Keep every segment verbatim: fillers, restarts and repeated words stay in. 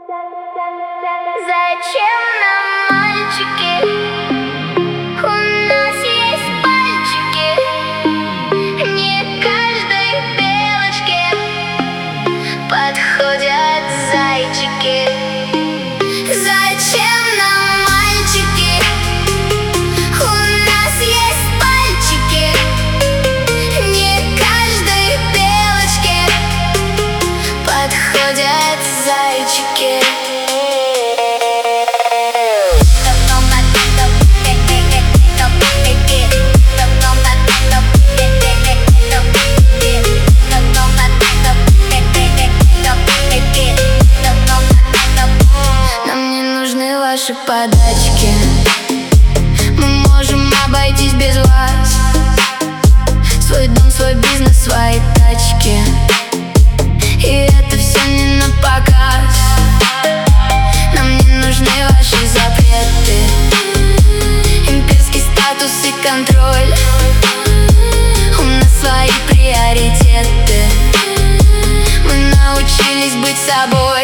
Зачем нам мальчики? У нас есть пальчики. Не каждой белочке подходят зайчики. Зачем нам мальчики? У нас есть пальчики. Не каждой белочке подходят зайчики. Ваши подачки, мы можем обойтись без вас. Свой дом, свой бизнес, свои тачки, и это все не на показ. Нам не нужны ваши запреты, имперский статус и контроль. У нас свои приоритеты, мы научились быть собой.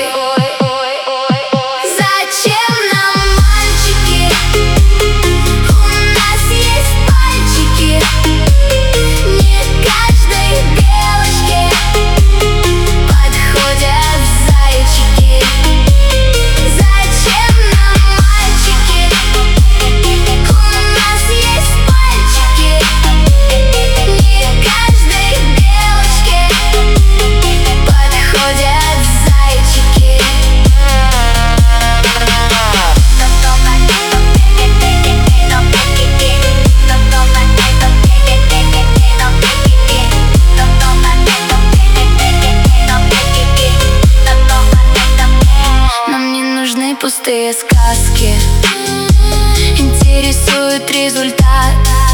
Пустые сказки, интересует результат.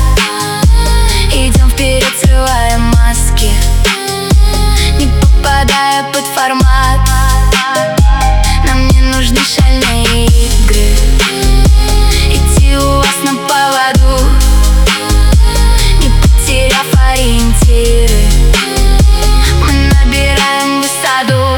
Идем вперед, срывая маски, не попадая под формат. Нам не нужны шальные игры, идти у вас на поводу, не потеряв ориентиры. Мы набираем высоту.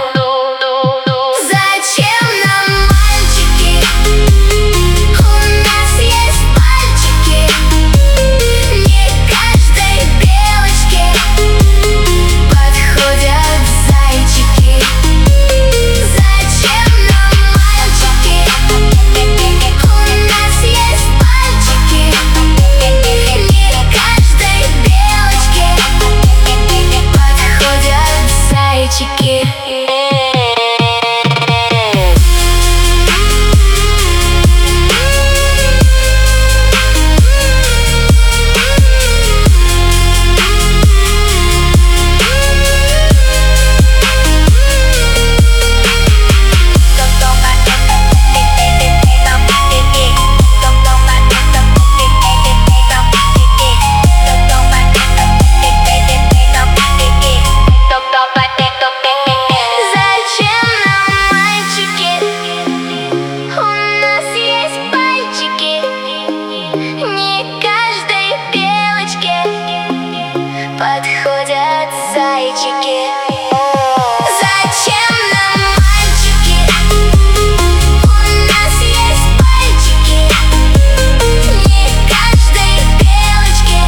Подходят зайчики. Зачем нам мальчики? У нас есть пальчики. Не каждой белочке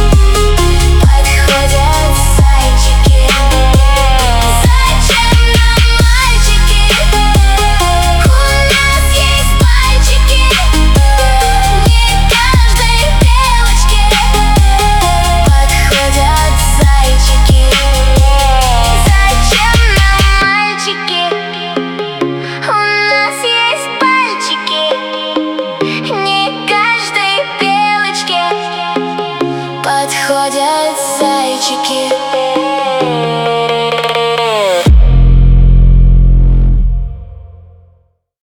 подходят зайчики. Зачем нам мальчики? У нас есть пальчики. Не каждой белочке подходят зайчики. Зачем нам мальчики? У нас есть пальчики. Не каждой белочке подходят зайчики.